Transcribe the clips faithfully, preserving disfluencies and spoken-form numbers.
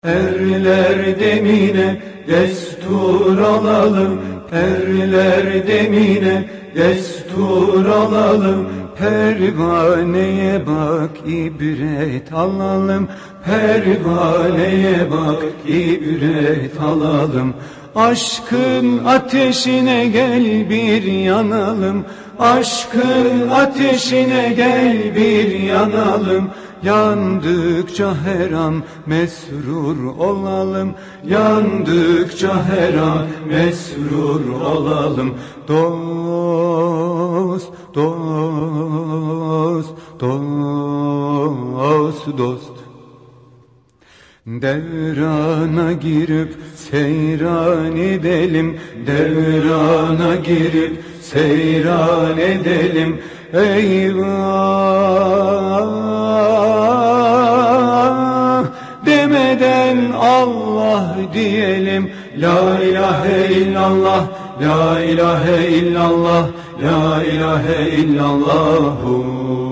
Erler demine destur alalım, erler demine destur alalım. Pervaneye bak ibret alalım, pervaneye bak ibret alalım. Aşkın ateşine gel bir yanalım, aşkın ateşine gel bir yanalım. Yandıkça her an mesrur olalım, yandıkça her an mesrur olalım. Dost, dost, dost, dost. Devrana girip seyran edelim, devrana girip seyran edelim. Eyvah demeden Allah diyelim. La ilahe illallah, la ilahe illallah, la ilahe illallahu.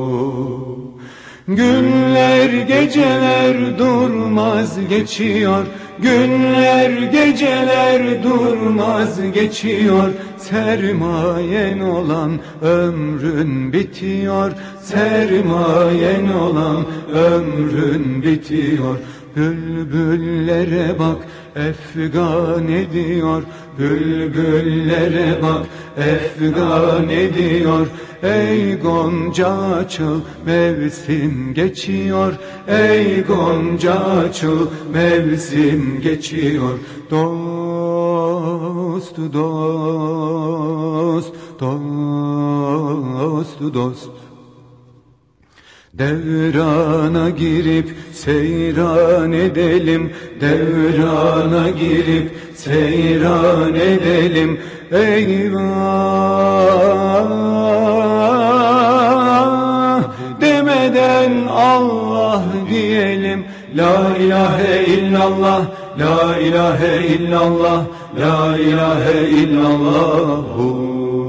Günler geceler durmaz geçiyor, günler geceler durmaz geçiyor. Sermayen olan ömrün bitiyor, sermayen olan ömrün bitiyor. Bülbüllere bak efgan ediyor, bülbüllere bak efgan ediyor. Ey Gonca açıl mevsim geçiyor, ey Gonca açıl mevsim geçiyor. Dost, dost, dost, dost. Devrana girip seyran edelim, devrana girip seyran edelim. Eyvah demeden Allah diyelim. La ilahe illallah, la ilahe illallah, la ilahe illallahu.